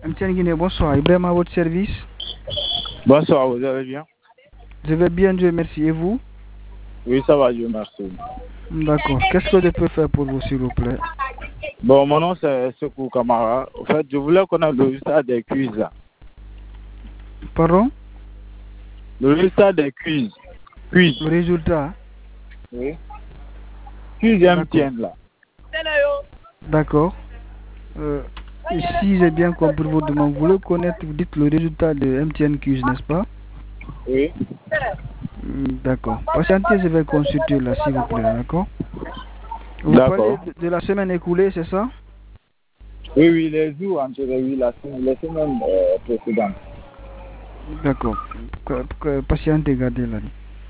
MTN Guinée, bonsoir. Ibrahim à votre service. Bonsoir, vous allez bien? Je vais bien, Dieu merci. Et vous? Oui, ça va, Dieu merci. D'accord. Qu'est-ce que je peux faire pour vous, s'il vous plaît? Bon, mon nom c'est Sekou Kamara. En fait, je voulais connaître le résultat des quiz là. Pardon? Le résultat des quiz. Quiz. Le résultat? Oui. Quiz MTN là. D'accord. Si j'ai bien compris votre demande, vous voulez connaître, vous dites le résultat de MTN Quiz, n'est-ce pas? Oui. D'accord. Patientez, je vais consulter là, s'il vous plaît, d'accord? Vous parlez de la semaine écoulée, c'est ça? Oui, oui, les jours entre les semaines précédentes. D'accord. Patientez, gardez là.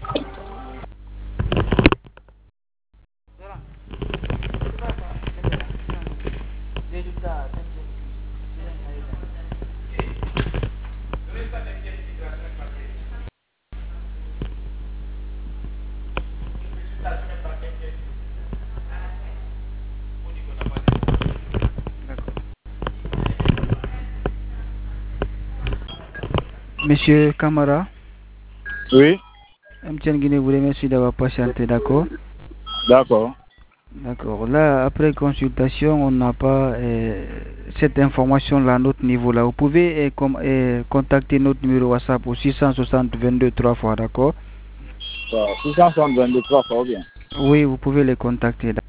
Monsieur Kamara? Oui. MTN Guinée vous remercie d'avoir patienté, d'accord? D'accord. D'accord. Là, après consultation, on n'a pas cette information-là à notre niveau. Là, vous pouvez contacter notre numéro WhatsApp au 660 22 3 fois, d'accord? 660 22 3 fois, bien. Oui, vous pouvez les contacter.